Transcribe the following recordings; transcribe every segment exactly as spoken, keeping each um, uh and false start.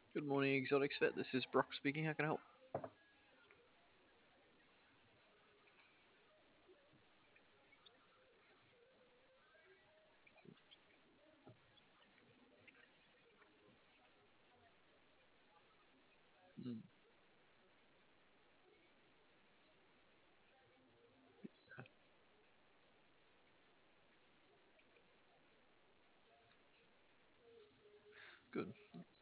Good morning, Exotics Vet. This is Brock speaking. How can I help? Mm, good.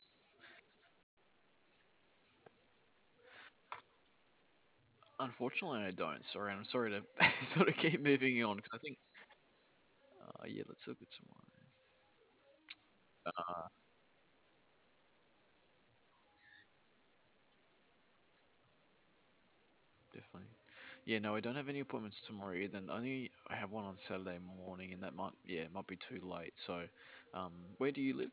Unfortunately, I don't. Sorry, I'm sorry to sort of keep moving on because I think, uh, yeah, let's look at tomorrow. Uh, Definitely. Yeah, no, I don't have any appointments tomorrow either. And only I have one on Saturday morning, and that might, yeah, might be too late. So, um, where do you live?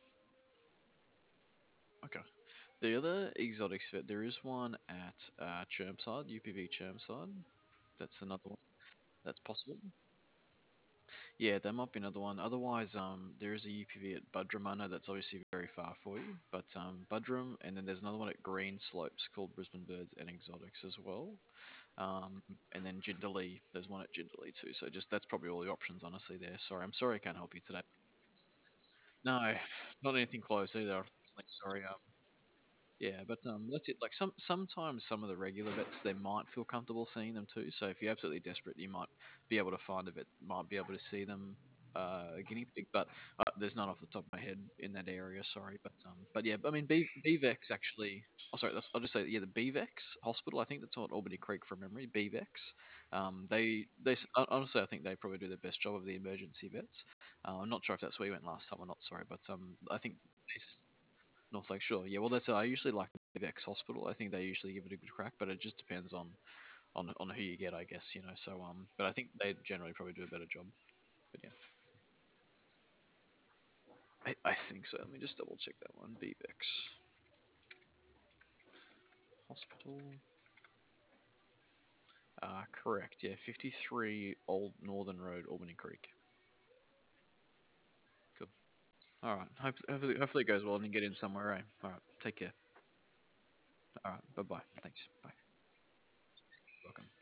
Okay. The other Exotics Vet, there is one at uh, Chermside, U P V Chermside. That's another one. That's possible. Yeah, that might be another one. Otherwise, um, there is a U P V at Budrum. I know that's obviously very far for you, but um, Budrum, and then there's another one at Green Slopes called Brisbane Birds and Exotics as well. Um, and then Jindalee, there's one at Jindalee too. So just that's probably all the options, honestly. There. Sorry, I'm sorry I can't help you today. No, not anything close either. Unfortunately, sorry. Um, yeah, but um, that's it. Like some sometimes some of the regular vets they might feel comfortable seeing them too. So if you're absolutely desperate, you might be able to find a vet, might be able to see them uh, a guinea pig. But uh, there's none off the top of my head in that area. Sorry, but um, but yeah, I mean B BVEX actually. Oh, sorry, that's, I'll just say yeah, the BVEX hospital. I think that's on Albany Creek from memory. BVEX. Um, they they s- hon- honestly, I think they probably do the best job of the emergency vets. Uh, I'm not sure if that's where you went last time or not. Sorry, but um, I think. North Lake Shore. Yeah, well, that's I usually like Vex Hospital. I think they usually give it a good crack, but it just depends on on on who you get, I guess. You know, so um, but I think they generally probably do a better job. But yeah, I, I think so. Let me just double check that one. Bevex Hospital. Uh, correct. Yeah, fifty-three Old Northern Road, Albany Creek. Cool. All right. Hope, hopefully, hopefully it goes well and you get in somewhere. Eh? All right. Take care. All right. Bye bye. Thanks. Bye. Welcome.